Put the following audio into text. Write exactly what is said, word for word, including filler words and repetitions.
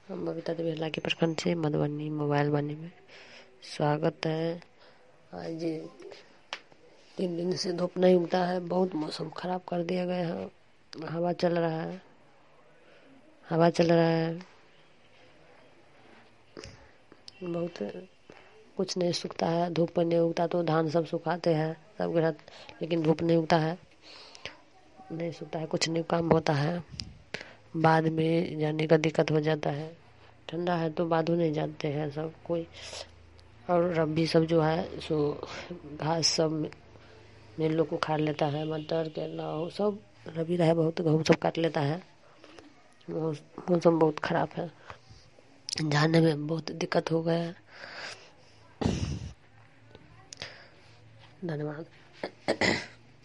हम बबीता देवी हलाकी प्रखंड से मधुबनी मोबाइल वानी में स्वागत है। आज तीन दिन से धूप नहीं उगता है, बहुत मौसम खराब कर दिया गया है। हवा चल रहा है हवा चल रहा है बहुत कुछ नहीं सूखता है। धूप पर नहीं उगता तो धान सब सुखाते हैं सब गिरा, लेकिन धूप नहीं उगता है, नहीं सूखता है, कुछ नहीं काम होता है। बाद में जाने का दिक्कत हो जाता है। ठंडा है तो बादू नहीं जानते हैं सब कोई। और रब्बी सब जो है सो घास सब मेरे लोग को खा लेता है, मटर केला वो सब रबी रहा है, बहुत गेहूँ सब काट लेता है। मौसम बहुत खराब है, जाने में बहुत दिक्कत हो गया है। धन्यवाद।